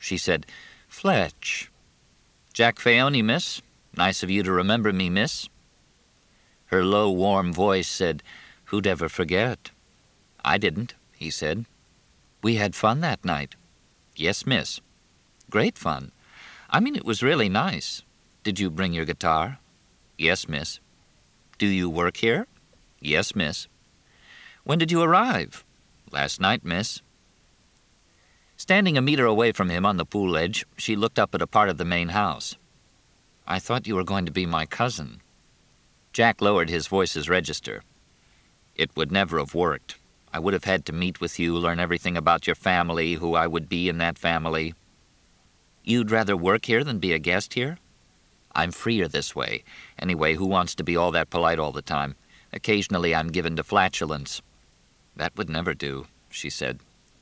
She said, "Fletch." "Jack Fayoni, miss. Nice of you to remember me, miss." Her low, warm voice said, "Who'd ever forget?" "I didn't," he said. "We had fun that night." "Yes, miss." "Great fun. I mean, it was really nice. Did you bring your guitar?" "Yes, miss." "Do you work here?" "Yes, miss." "When did you arrive?" "Last night, miss." Standing a meter away from him on the pool edge, she looked up at a part of the main house. "I thought you were going to be my cousin." Jack lowered his voice's register. "It would never have worked. I would have had to meet with you, learn everything about your family, who I would be in that family." "You'd rather work here than be a guest here?" "I'm freer this way. Anyway, who wants to be all that polite all the time? Occasionally I'm given to flatulence." "That would never do," she said.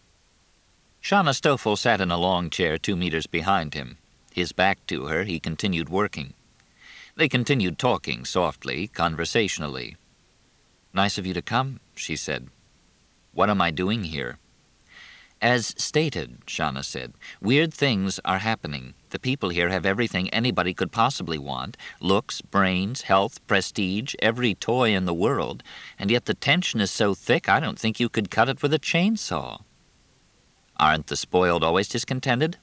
Shauna Stoffel sat in a long chair 2 meters behind him. His back to her, he continued working. They continued talking softly, conversationally. "Nice of you to come," she said. "What am I doing here?" "As stated," Shauna said, "weird things are happening. The people here have everything anybody could possibly want, looks, brains, health, prestige, every toy in the world, and yet the tension is so thick I don't think you could cut it with a chainsaw." "Aren't the spoiled always discontented?"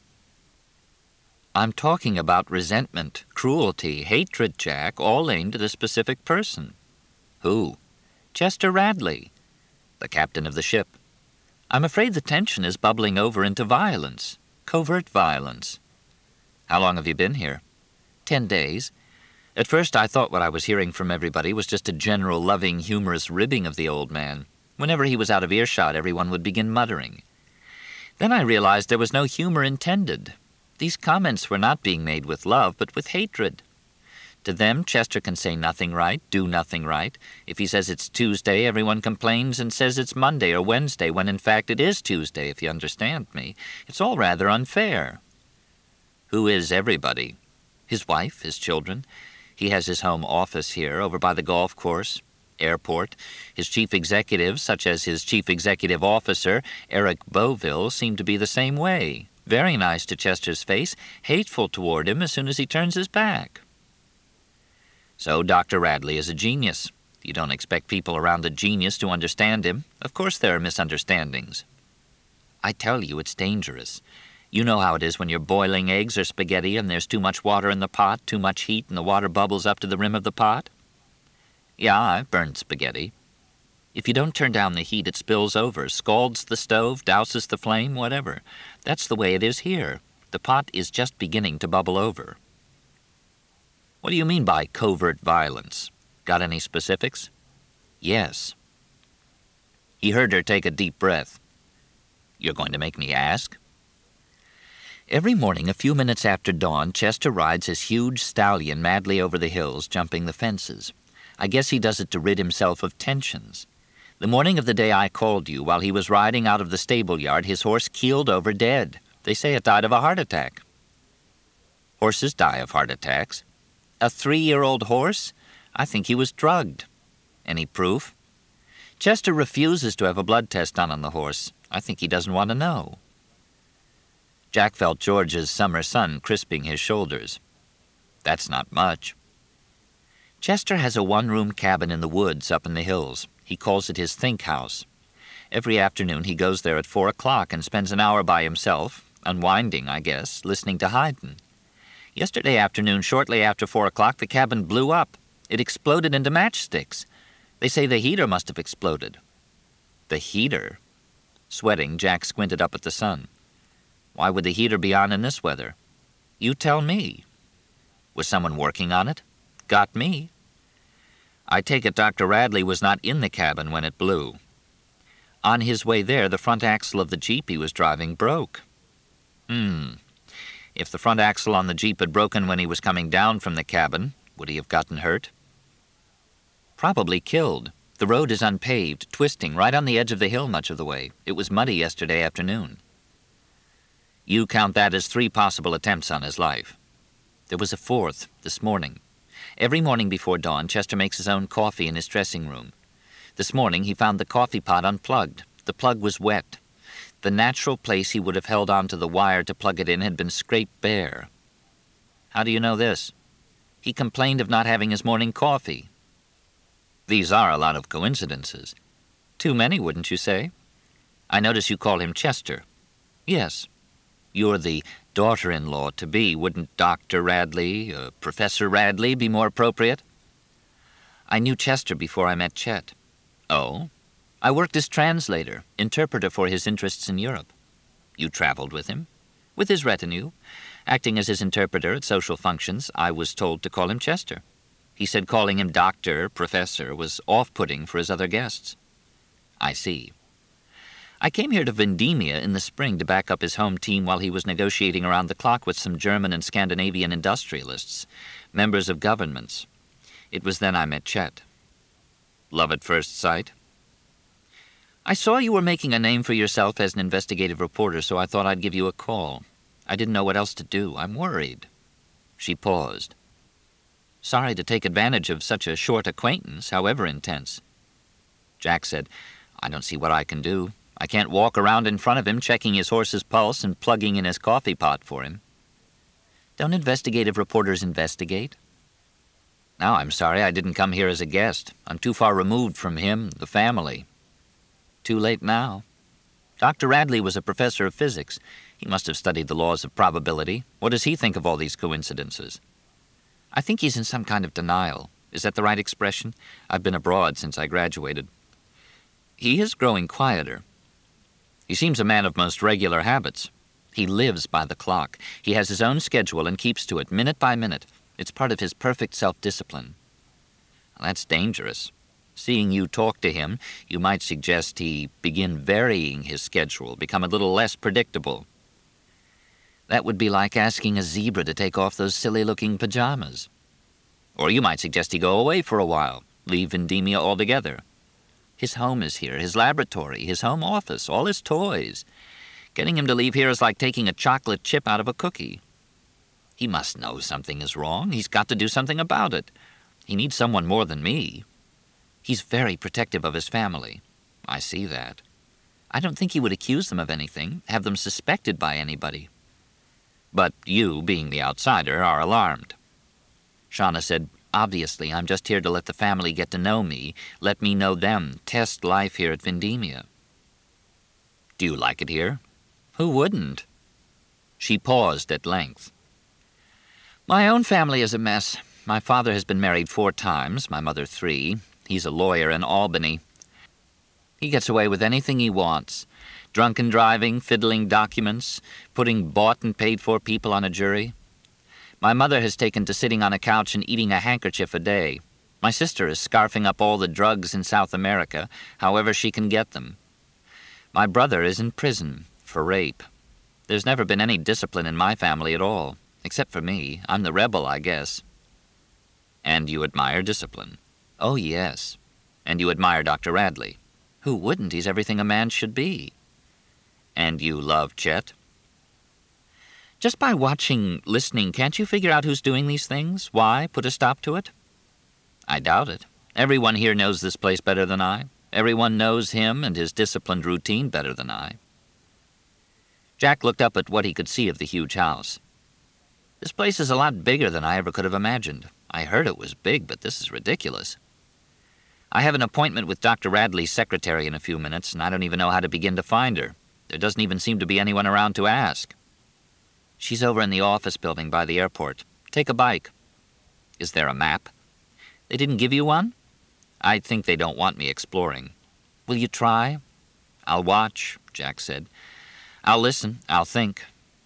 "I'm talking about resentment, cruelty, hatred, Jack, all aimed at a specific person." "Who?" "Chester Radley, the captain of the ship. I'm afraid the tension is bubbling over into violence, covert violence." "How long have you been here?" 10 days. At first I thought what I was hearing from everybody was just a general loving, humorous ribbing of the old man. Whenever he was out of earshot, everyone would begin muttering. Then I realized there was no humor intended. These comments were not being made with love, but with hatred. To them, Chester can say nothing right, do nothing right. If he says it's Tuesday, everyone complains and says it's Monday or Wednesday, when in fact it is Tuesday, if you understand me. It's all rather unfair. Who is everybody? His wife, his children. He has his home office here, over by the golf course, airport. His chief executives, such as his chief executive officer, Eric Beauville, seem to be the same way. Very nice to Chester's face, hateful toward him as soon as he turns his back. So Dr. Radley is a genius. You don't expect people around a genius to understand him. Of course there are misunderstandings. I tell you, it's dangerous. You know how it is when you're boiling eggs or spaghetti and there's too much water in the pot, too much heat, and the water bubbles up to the rim of the pot? Yeah, I've burned spaghetti. If you don't turn down the heat, it spills over, scalds the stove, douses the flame, whatever. That's the way it is here. The pot is just beginning to bubble over. What do you mean by covert violence? Got any specifics? Yes. He heard her take a deep breath. You're going to make me ask? Every morning, a few minutes after dawn, Chester rides his huge stallion madly over the hills, jumping the fences. I guess he does it to rid himself of tensions. The morning of the day I called you, while he was riding out of the stable yard, his horse keeled over dead. They say it died of a heart attack. Horses die of heart attacks. A 3-year-old horse? I think he was drugged. Any proof? Chester refuses to have a blood test done on the horse. I think he doesn't want to know. Jack felt George's summer sun crisping his shoulders. That's not much. Chester has a 1-room cabin in the woods up in the hills. He calls it his think house. Every afternoon he goes there at 4 o'clock and spends an hour by himself, unwinding, I guess, listening to Haydn. Yesterday afternoon, shortly after 4 o'clock, the cabin blew up. It exploded into matchsticks. They say the heater must have exploded. The heater? Sweating, Jack squinted up at the sun. Why would the heater be on in this weather? You tell me. Was someone working on it? Got me. I take it Dr. Radley was not in the cabin when it blew. On his way there, the front axle of the Jeep he was driving broke. If the front axle on the Jeep had broken when he was coming down from the cabin, would he have gotten hurt? Probably killed. The road is unpaved, twisting, right on the edge of the hill much of the way. It was muddy yesterday afternoon. You count that as 3 possible attempts on his life. There was a 4th this morning. Every morning before dawn, Chester makes his own coffee in his dressing room. This morning he found the coffee pot unplugged. The plug was wet. The natural place he would have held onto the wire to plug it in had been scraped bare. How do you know this? He complained of not having his morning coffee. These are a lot of coincidences. Too many, wouldn't you say? I notice you call him Chester. Yes. You're the daughter-in-law-to-be. Wouldn't Dr. Radley, Professor Radley, be more appropriate? I knew Chester before I met Chet. Oh? I worked as translator, interpreter for his interests in Europe. You traveled with him? With his retinue. Acting as his interpreter at social functions, I was told to call him Chester. He said calling him doctor, professor, was off-putting for his other guests. I see. I came here to Vendemia in the spring to back up his home team while he was negotiating around the clock with some German and Scandinavian industrialists, members of governments. It was then I met Chet. Love at first sight? I saw you were making a name for yourself as an investigative reporter, so I thought I'd give you a call. I didn't know what else to do. I'm worried. She paused. Sorry to take advantage of such a short acquaintance, however intense. Jack said, I don't see what I can do. I can't walk around in front of him checking his horse's pulse and plugging in his coffee pot for him. Don't investigative reporters investigate? No, I'm sorry I didn't come here as a guest. I'm too far removed from him, the family. Too late now. Dr. Radley was a professor of physics. He must have studied the laws of probability. What does he think of all these coincidences? I think he's in some kind of denial. Is that the right expression? I've been abroad since I graduated. He is growing quieter. He seems a man of most regular habits. He lives by the clock. He has his own schedule and keeps to it, minute by minute. It's part of his perfect self-discipline. That's dangerous. Seeing you talk to him, you might suggest he begin varying his schedule, become a little less predictable. That would be like asking a zebra to take off those silly-looking pajamas. Or you might suggest he go away for a while, leave Vendemia altogether. His home is here, his laboratory, his home office, all his toys. Getting him to leave here is like taking a chocolate chip out of a cookie. He must know something is wrong. He's got to do something about it. He needs someone more than me. He's very protective of his family. I see that. I don't think he would accuse them of anything, have them suspected by anybody. But you, being the outsider, are alarmed. Shauna said, obviously, I'm just here to let the family get to know me, let me know them, test life here at Vendemia. Do you like it here? Who wouldn't? She paused at length. My own family is a mess. My father has been married 4 times, my mother 3. He's a lawyer in Albany. He gets away with anything he wants. Drunken driving, fiddling documents, putting bought and paid-for people on a jury. My mother has taken to sitting on a couch and eating a handkerchief a day. My sister is scarfing up all the drugs in South America, however she can get them. My brother is in prison for rape. There's never been any discipline in my family at all, except for me. I'm the rebel, I guess. And you admire discipline? Oh, yes. And you admire Dr. Radley? Who wouldn't? He's everything a man should be. And you love Chet? Just by watching, listening, can't you figure out who's doing these things? Why? Put a stop to it? I doubt it. Everyone here knows this place better than I. Everyone knows him and his disciplined routine better than I. Jack looked up at what he could see of the huge house. This place is a lot bigger than I ever could have imagined. I heard it was big, but this is ridiculous. I have an appointment with Dr. Radley's secretary in a few minutes, and I don't even know how to begin to find her. There doesn't even seem to be anyone around to ask. She's over in the office building by the airport. Take a bike. Is there a map? They didn't give you one? I think they don't want me exploring. Will you try? I'll watch, Jack said. I'll listen. I'll think.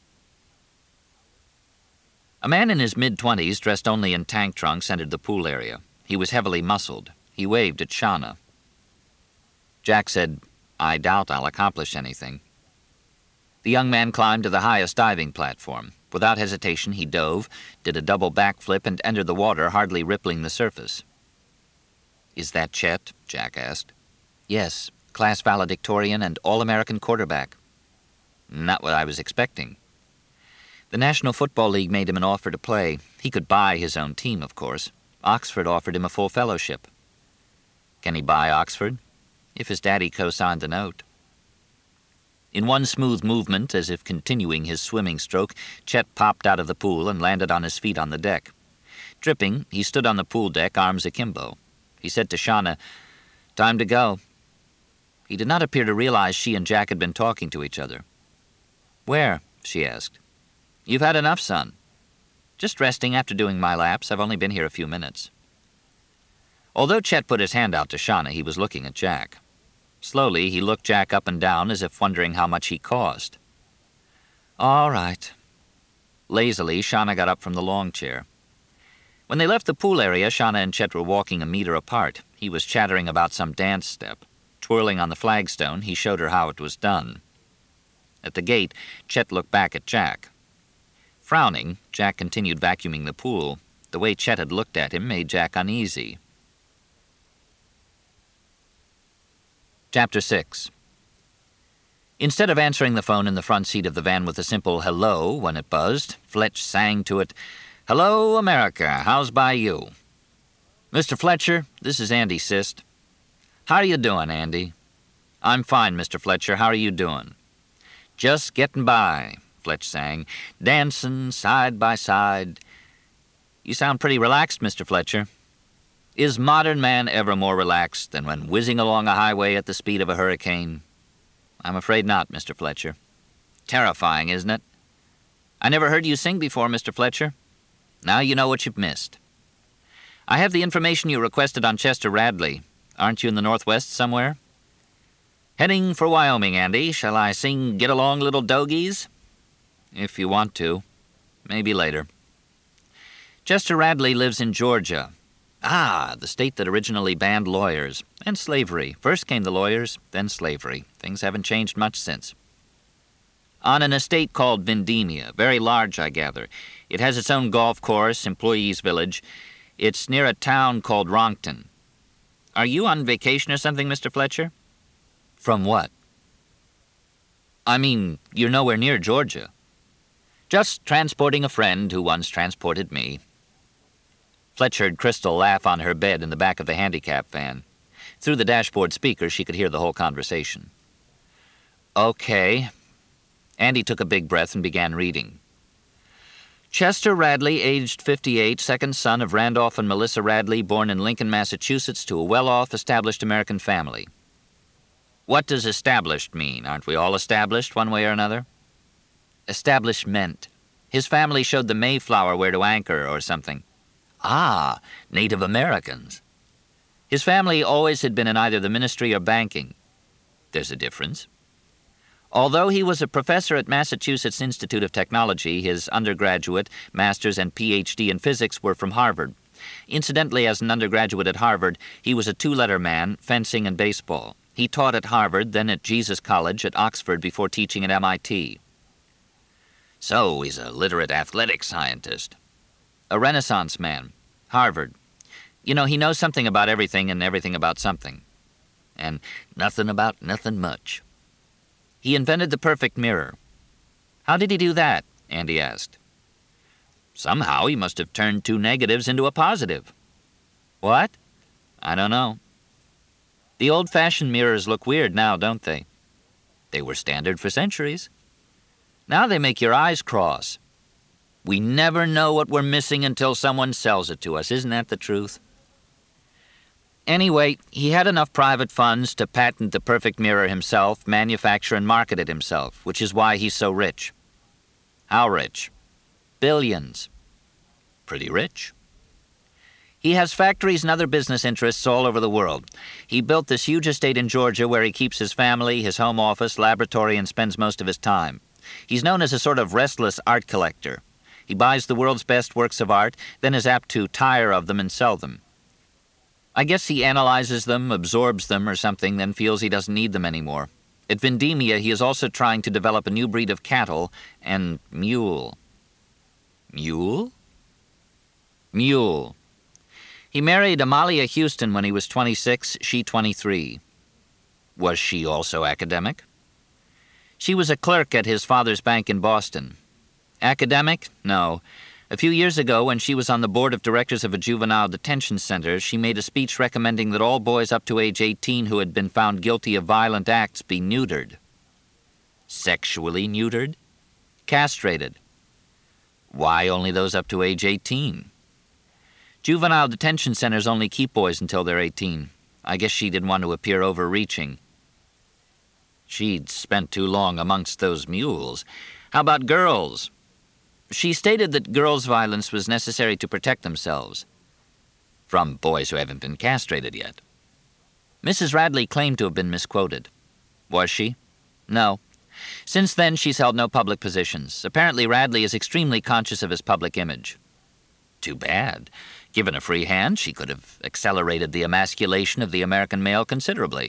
A man in his mid-20s, dressed only in tank trunks, entered the pool area. He was heavily muscled. He waved at Shauna. Jack said, I doubt I'll accomplish anything. The young man climbed to the highest diving platform. Without hesitation, he dove, did a double backflip, and entered the water, hardly rippling the surface. Is that Chet? Jack asked. Yes, class valedictorian and All-American quarterback. Not what I was expecting. The National Football League made him an offer to play. He could buy his own team, of course. Oxford offered him a full fellowship. Can he buy Oxford? If his daddy co-signed the note. In one smooth movement, as if continuing his swimming stroke, Chet popped out of the pool and landed on his feet on the deck. Dripping, he stood on the pool deck, arms akimbo. He said to Shauna, "Time to go." He did not appear to realize she and Jack had been talking to each other. "Where?" she asked. "You've had enough, son." "Just resting after doing my laps. I've only been here a few minutes." Although Chet put his hand out to Shauna, he was looking at Jack. Slowly, he looked Jack up and down as if wondering how much he cost. "All right." Lazily, Shauna got up from the long chair. When they left the pool area, Shauna and Chet were walking a meter apart. He was chattering about some dance step. Twirling on the flagstone, he showed her how it was done. At the gate, Chet looked back at Jack. Frowning, Jack continued vacuuming the pool. The way Chet had looked at him made Jack uneasy. Chapter 6. Instead of answering the phone in the front seat of the van with a simple hello when it buzzed, Fletch sang to it, "Hello, America, how's by you?" "Mr. Fletcher, this is Andy Sist." "How are you doing, Andy?" "I'm fine, Mr. Fletcher. How are you doing?" "Just getting by," Fletch sang, "dancing side by side." "You sound pretty relaxed, Mr. Fletcher." "Is modern man ever more relaxed than when whizzing along a highway at the speed of a hurricane?" "I'm afraid not, Mr. Fletcher." "Terrifying, isn't it?" "I never heard you sing before, Mr. Fletcher." "Now you know what you've missed." "I have the information you requested on Chester Radley. Aren't you in the Northwest somewhere?" "Heading for Wyoming, Andy. Shall I sing Get Along Little Dogies?" "If you want to. Maybe later." "Chester Radley lives in Georgia." "Ah, the state that originally banned lawyers. And slavery. First came the lawyers, then slavery. Things haven't changed much since." "On an estate called Vendemia. Very large, I gather. It has its own golf course, employees' village. It's near a town called Ronkton." "Are you on vacation or something, Mr. Fletcher?" "From what?" "I mean, you're nowhere near Georgia." "Just transporting a friend who once transported me." Fletch heard Crystal laugh on her bed in the back of the handicap van. Through the dashboard speaker, she could hear the whole conversation. "Okay." Andy took a big breath and began reading. "Chester Radley, aged 58, second son of Randolph and Melissa Radley, born in Lincoln, Massachusetts, to a well-off, established American family." What does established mean? Aren't we all established one way or another? Establishment. His family showed the Mayflower where to anchor or something. Ah, Native Americans. His family always had been in either the ministry or banking. There's a difference. Although he was a professor at Massachusetts Institute of Technology, his undergraduate, master's, and Ph.D. in physics were from Harvard. Incidentally, as an undergraduate at Harvard, he was a two-letter man, fencing and baseball. He taught at Harvard, then at Jesus College at Oxford before teaching at MIT. So he's a literate athletic scientist. A Renaissance man. Harvard. You know, he knows something about everything and everything about something. And nothing about nothing much. He invented the perfect mirror. How did he do that? Andy asked. Somehow he must have turned two negatives into a positive. What? I don't know. The old-fashioned mirrors look weird now, don't they? They were standard for centuries. Now they make your eyes cross. We never know what we're missing until someone sells it to us. Isn't that the truth? Anyway, he had enough private funds to patent the perfect mirror himself, manufacture and market it himself, which is why he's so rich. How rich? Billions. Pretty rich. He has factories and other business interests all over the world. He built this huge estate in Georgia where he keeps his family, his home office, laboratory, and spends most of his time. He's known as a sort of restless art collector. He buys the world's best works of art, then is apt to tire of them and sell them. I guess he analyzes them, absorbs them or something, then feels he doesn't need them anymore. At Vendemia, he is also trying to develop a new breed of cattle and mule. Mule? Mule. He married Amalia Houston when he was 26, she 23. Was she also academic? She was a clerk at his father's bank in Boston. Academic? No. A few years ago, when she was on the board of directors of a juvenile detention center, she made a speech recommending that all boys up to age 18 who had been found guilty of violent acts be neutered. Sexually neutered? Castrated? Why only those up to age 18? Juvenile detention centers only keep boys until they're 18. I guess she didn't want to appear overreaching. She'd spent too long amongst those mules. How about girls? She stated that girls' violence was necessary to protect themselves from boys who haven't been castrated yet. Mrs. Radley claimed to have been misquoted. Was she? No. Since then, she's held no public positions. Apparently, Radley is extremely conscious of his public image. Too bad. Given a free hand, she could have accelerated the emasculation of the American male considerably.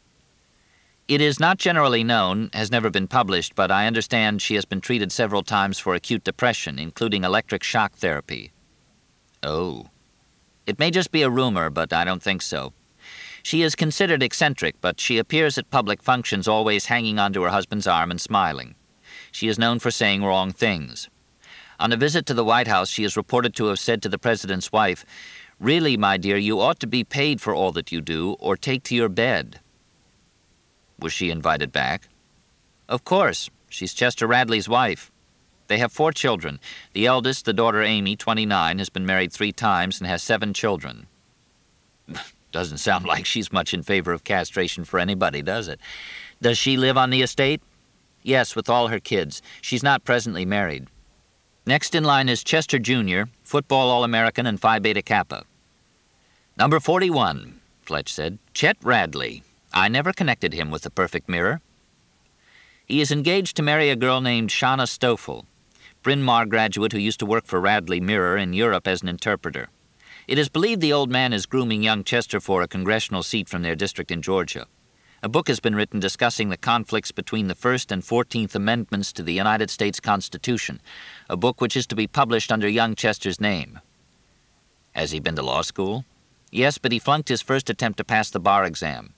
It is not generally known, has never been published, but I understand she has been treated several times for acute depression, including electric shock therapy. Oh. It may just be a rumor, but I don't think so. She is considered eccentric, but she appears at public functions always hanging onto her husband's arm and smiling. She is known for saying wrong things. On a visit to the White House, she is reported to have said to the president's wife, "Really, my dear, you ought to be paid for all that you do, or take to your bed." Was she invited back? Of course. She's Chester Radley's wife. They have 4 children. The eldest, the daughter Amy, 29, has been married 3 times and has 7 children. Doesn't sound like she's much in favor of castration for anybody, does it? Does she live on the estate? Yes, with all her kids. She's not presently married. Next in line is Chester Jr., football All-American and Phi Beta Kappa. Number 41, Fletch said, Chet Radley. I never connected him with the perfect mirror. He is engaged to marry a girl named Shauna Stoffel, Bryn Mawr graduate who used to work for Radley Mirror in Europe as an interpreter. It is believed the old man is grooming young Chester for a congressional seat from their district in Georgia. A book has been written discussing the conflicts between the First and 14th Amendments to the United States Constitution, a book which is to be published under young Chester's name. Has he been to law school? Yes, but he flunked his first attempt to pass the bar exam.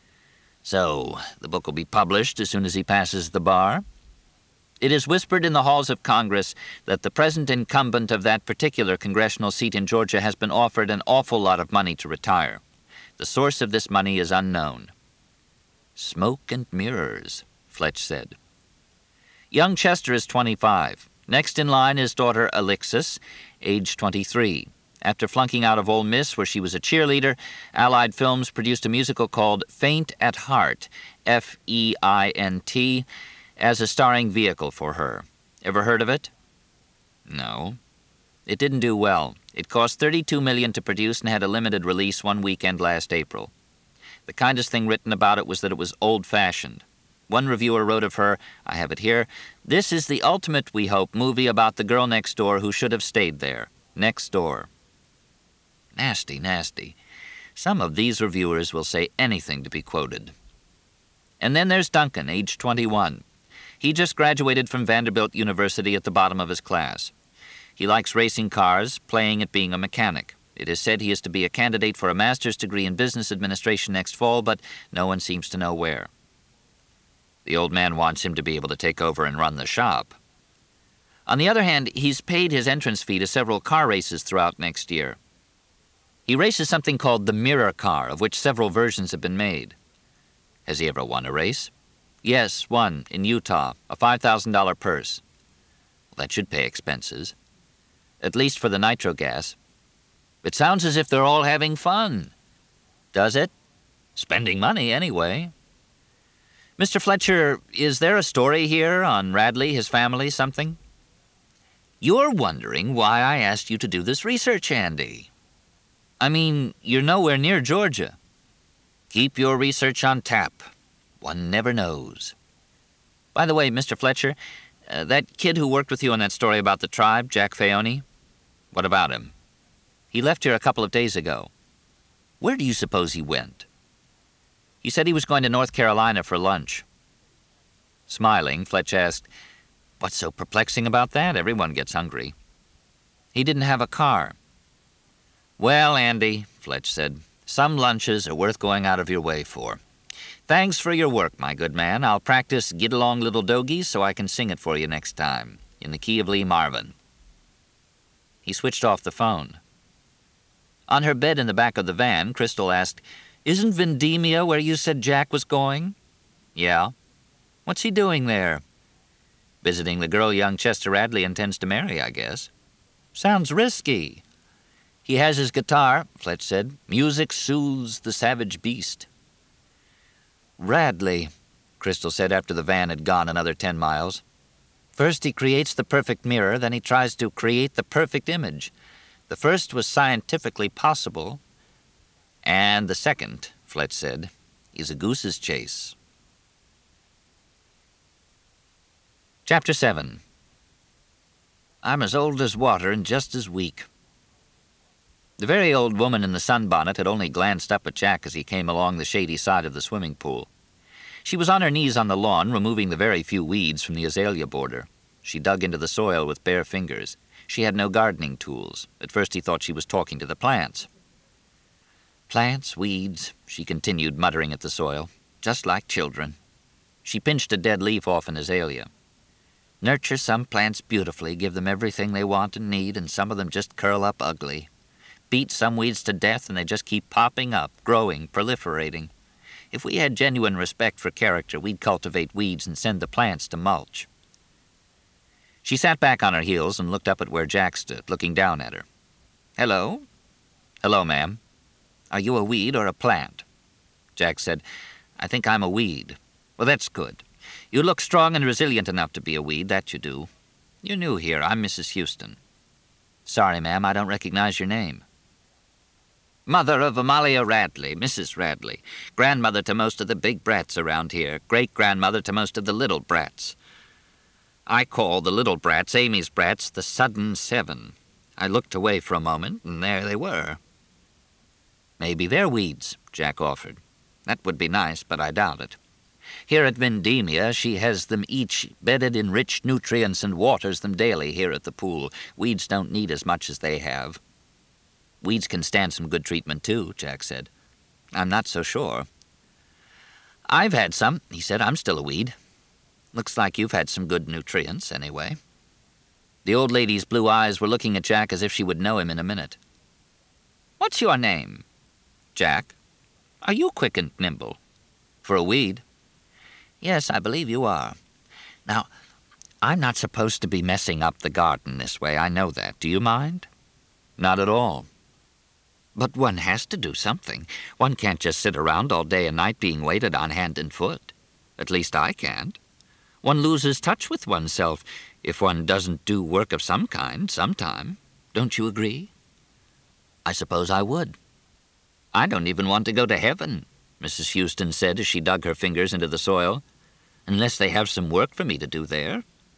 So, the book will be published as soon as he passes the bar? It is whispered in the halls of Congress that the present incumbent of that particular congressional seat in Georgia has been offered an awful lot of money to retire. The source of this money is unknown. Smoke and mirrors, Fletch said. Young Chester is 25. Next in line is daughter Alexis, age 23. After flunking out of Ole Miss, where she was a cheerleader, Allied Films produced a musical called Faint at Heart, F-E-I-N-T, as a starring vehicle for her. Ever heard of it? No. It didn't do well. It cost $32 million to produce and had a limited release one weekend last April. The kindest thing written about it was that it was old-fashioned. One reviewer wrote of her, I have it here, "This is the ultimate, we hope, movie about the girl next door who should have stayed there. Next door." Nasty, nasty. Some of these reviewers will say anything to be quoted. And then there's Duncan, age 21. He just graduated from Vanderbilt University at the bottom of his class. He likes racing cars, playing at being a mechanic. It is said he is to be a candidate for a master's degree in business administration next fall, but no one seems to know where. The old man wants him to be able to take over and run the shop. On the other hand, he's paid his entrance fee to several car races throughout next year. He races something called the Mirror Car, of which several versions have been made. Has he ever won a race? Yes, one, in Utah, a $5,000 purse. Well, that should pay expenses. At least for the nitro gas. It sounds as if they're all having fun. Does it? Spending money, anyway. Mr. Fletcher, is there a story here on Radley, his family, something? You're wondering why I asked you to do this research, Andy. I mean, you're nowhere near Georgia. Keep your research on tap. One never knows. By the way, Mr. Fletcher, that kid who worked with you on that story about the tribe, Jack Fayoni, what about him? He left here a couple of days ago. Where do you suppose he went? He said he was going to North Carolina for lunch. Smiling, Fletch asked, What's so perplexing about that? Everyone gets hungry. He didn't have a car. Well, Andy, Fletch said, some lunches are worth going out of your way for. Thanks for your work, my good man. I'll practice Get Along Little Dogie so I can sing it for you next time, in the key of Lee Marvin. He switched off the phone. On her bed in the back of the van, Crystal asked, Isn't Vendemia where you said Jack was going? Yeah. What's he doing there? Visiting the girl young Chester Radley intends to marry, I guess. Sounds risky. He has his guitar, Fletch said. Music soothes the savage beast. Radley, Crystal said after the van had gone another 10 miles. First he creates the perfect mirror, then he tries to create the perfect image. The first was scientifically possible, and the second, Fletch said, is a goose's chase. Chapter 7. I'm as old as water and just as weak. The very old woman in the sunbonnet had only glanced up at Jack as he came along the shady side of the swimming pool. She was on her knees on the lawn, removing the very few weeds from the azalea border. She dug into the soil with bare fingers. She had no gardening tools. At first he thought she was talking to the plants. Plants, weeds, she continued, muttering at the soil, just like children. She pinched a dead leaf off an azalea. Nurture some plants beautifully, give them everything they want and need, and some of them just curl up ugly. Beat some weeds to death and they just keep popping up, growing, proliferating. If we had genuine respect for character, we'd cultivate weeds and send the plants to mulch. She sat back on her heels and looked up at where Jack stood, looking down at her. Hello? Hello, ma'am. Are you a weed or a plant? Jack said, I think I'm a weed. Well, that's good. You look strong and resilient enough to be a weed, that you do. You're new here. I'm Mrs. Houston. Sorry, ma'am, I don't recognize your name. Mother of Amalia Radley, Mrs. Radley. Grandmother to most of the big brats around here. Great-grandmother to most of the little brats. I call the little brats, Amy's brats, the Sudden Seven. I looked away for a moment, and there they were. Maybe they're weeds, Jack offered. That would be nice, but I doubt it. Here at Vendemia, she has them each bedded in rich nutrients and waters them daily here at the pool. Weeds don't need as much as they have. Weeds can stand some good treatment, too, Jack said. I'm not so sure. I've had some, he said. I'm still a weed. Looks like you've had some good nutrients, anyway. The old lady's blue eyes were looking at Jack as if she would know him in a minute. What's your name? Jack. Are you quick and nimble? For a weed. Yes, I believe you are. Now, I'm not supposed to be messing up the garden this way, I know that. Do you mind? Not at all. But one has to do something. One can't just sit around all day and night being waited on hand and foot. At least I can't. One loses touch with oneself if one doesn't do work of some kind sometime. Don't you agree? I suppose I would. I don't even want to go to heaven, Mrs. Houston said as she dug her fingers into the soil, unless they have some work for me to do there.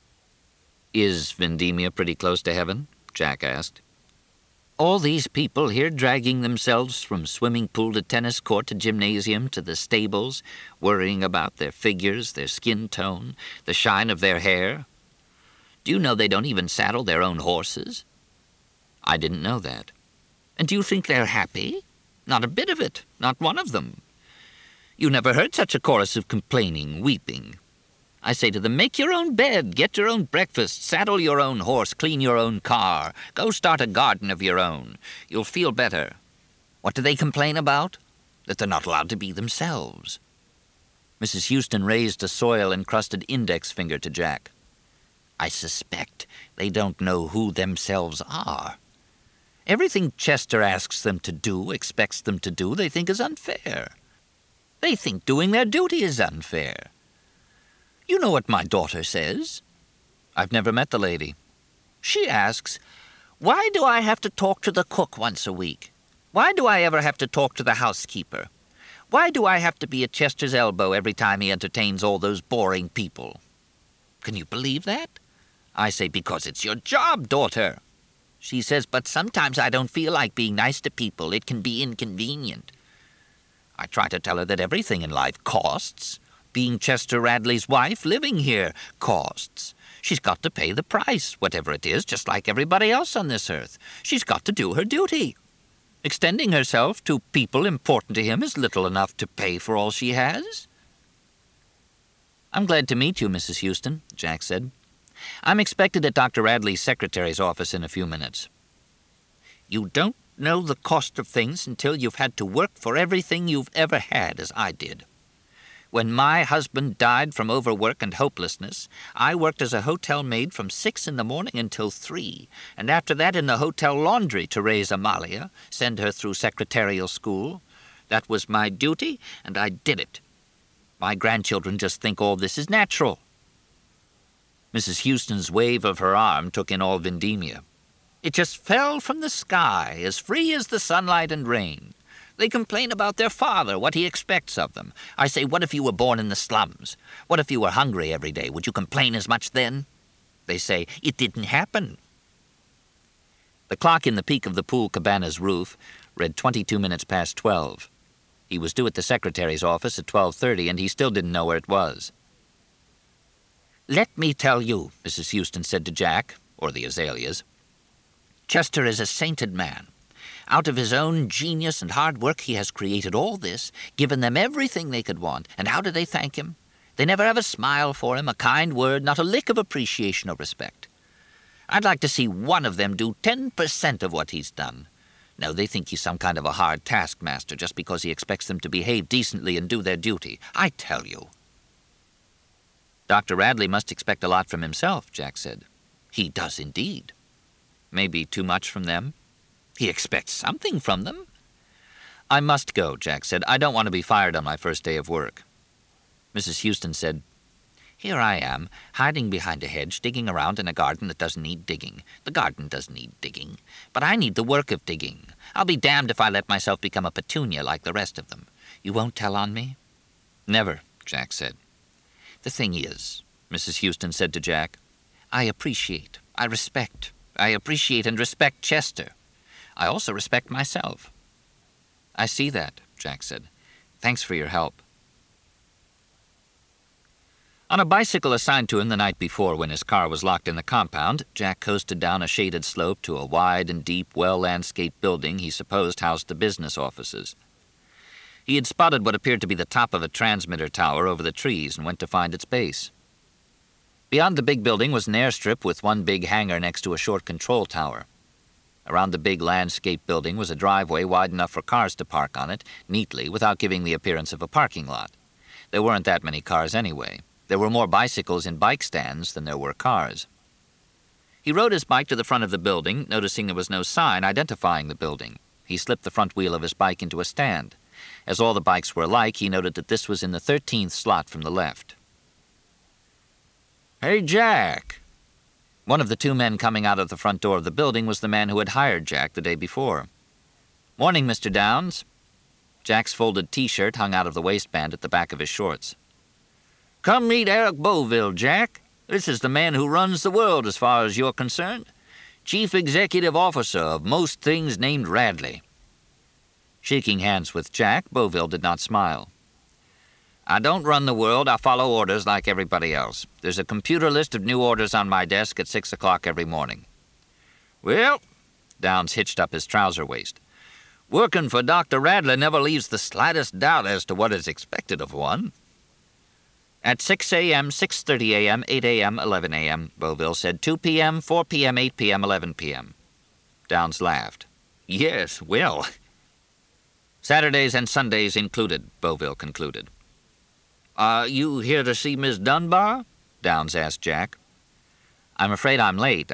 Is Vendemia pretty close to heaven? Jack asked. All these people here dragging themselves from swimming pool to tennis court to gymnasium to the stables, worrying about their figures, their skin tone, the shine of their hair. Do you know they don't even saddle their own horses? I didn't know that. And do you think they're happy? Not a bit of it, not one of them. You never heard such a chorus of complaining, weeping. I say to them, make your own bed, get your own breakfast, saddle your own horse, clean your own car, go start a garden of your own. You'll feel better. What do they complain about? That they're not allowed to be themselves. Mrs. Houston raised a soil-encrusted index finger to Jack. I suspect they don't know who themselves are. Everything Chester asks them to do, expects them to do, they think is unfair. They think doing their duty is unfair. You know what my daughter says. I've never met the lady. She asks, why do I have to talk to the cook once a week? Why do I ever have to talk to the housekeeper? Why do I have to be at Chester's elbow every time he entertains all those boring people? Can you believe that? I say, because it's your job, daughter. She says, but sometimes I don't feel like being nice to people. It can be inconvenient. I try to tell her that everything in life costs. Being Chester Radley's wife, living here, costs. She's got to pay the price, whatever it is, just like everybody else on this earth. She's got to do her duty. Extending herself to people important to him is little enough to pay for all she has. I'm glad to meet you, Mrs. Houston, Jack said. I'm expected at Dr. Radley's secretary's office in a few minutes. You don't know the cost of things until you've had to work for everything you've ever had, as I did. When my husband died from overwork and hopelessness, I worked as a hotel maid from 6 in the morning until 3, and after that in the hotel laundry to raise Amalia, send her through secretarial school. That was my duty, and I did it. My grandchildren just think all this is natural." Mrs. Houston's wave of her arm took in all Vendemia. "It just fell from the sky, as free as the sunlight and rain. They complain about their father, what he expects of them. I say, what if you were born in the slums? What if you were hungry every day? Would you complain as much then? They say, it didn't happen." The clock in the peak of the pool cabana's roof read 22 minutes past 12. He was due at the secretary's office at 12:30, and he still didn't know where it was. "Let me tell you," Mrs. Houston said to Jack, or the azaleas, "Chester is a sainted man. Out of his own genius and hard work he has created all this, given them everything they could want, and how do they thank him? They never have a smile for him, a kind word, not a lick of appreciation or respect. I'd like to see one of them do 10% of what he's done. No, they think he's some kind of a hard taskmaster just because he expects them to behave decently and do their duty. I tell you." "Dr. Radley must expect a lot from himself," Jack said. "He does indeed." "Maybe too much from them?" "He expects something from them." "I must go," Jack said. "I don't want to be fired on my first day of work." Mrs. Houston said, "Here I am, hiding behind a hedge, digging around in a garden that doesn't need digging. The garden doesn't need digging. But I need the work of digging. I'll be damned if I let myself become a petunia like the rest of them. You won't tell on me?" "Never," Jack said. "The thing is," Mrs. Houston said to Jack, I appreciate and respect Chester. I also respect myself." "I see that," Jack said. "Thanks for your help." On a bicycle assigned to him the night before when his car was locked in the compound, Jack coasted down a shaded slope to a wide and deep, well-landscaped building he supposed housed the business offices. He had spotted what appeared to be the top of a transmitter tower over the trees and went to find its base. Beyond the big building was an airstrip with one big hangar next to a short control tower. Around the big landscape building was a driveway wide enough for cars to park on it, neatly, without giving the appearance of a parking lot. There weren't that many cars anyway. There were more bicycles in bike stands than there were cars. He rode his bike to the front of the building, noticing there was no sign identifying the building. He slipped the front wheel of his bike into a stand. As all the bikes were alike, he noted that this was in the 13th slot from the left. "Hey, Jack!" One of the two men coming out of the front door of the building was the man who had hired Jack the day before. "Morning, Mr. Downs." Jack's folded T-shirt hung out of the waistband at the back of his shorts. "Come meet Eric Beauville, Jack. This is the man who runs the world as far as you're concerned. Chief Executive Officer of most things named Radley." Shaking hands with Jack, Beauville did not smile. "I don't run the world. I follow orders like everybody else. There's a computer list of new orders on my desk at 6 o'clock every morning." "Well," Downs hitched up his trouser waist, "working for Dr. Radley never leaves the slightest doubt as to what is expected of one." "At 6 a.m., 6:30 a.m., 8 a.m., 11 a.m., Beauville said, 2 p.m., 4 p.m., 8 p.m., 11 p.m. Downs laughed. "Yes, well." "Saturdays and Sundays included," Beauville concluded. "Are you here to see Miss Dunbar?" Downs asked Jack. "I'm afraid I'm late.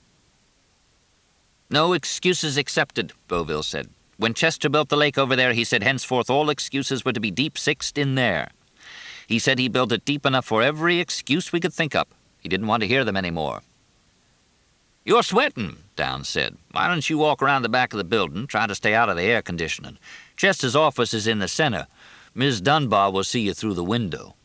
"No excuses accepted," Beauville said. "When Chester built the lake over there, he said henceforth all excuses were to be deep-sixed in there. He said he built it deep enough for every excuse we could think up. He didn't want to hear them any more." "You're sweating," Downs said. "Why don't you walk around the back of the building, try to stay out of the air conditioning? Chester's office is in the center. Miss Dunbar will see you through the window."